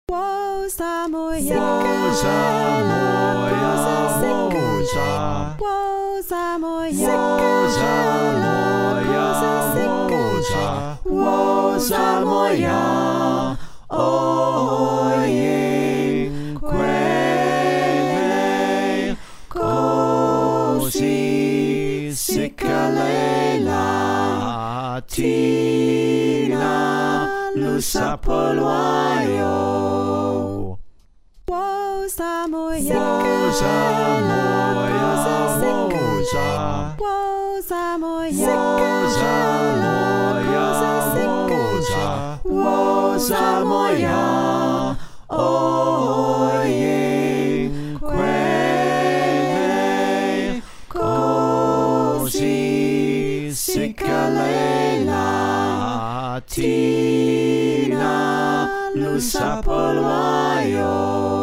Woza moja, Woza moja, woza. Woza moja, Woza moja, woza. Woza moja, ojej, quelle così siccalela tina lusa polwaio. Woza moja, Woza moja, woza. Woza moja, Woza moja, woza. Woza moja, ojej, quelle così siccalela tina lusa polwaio.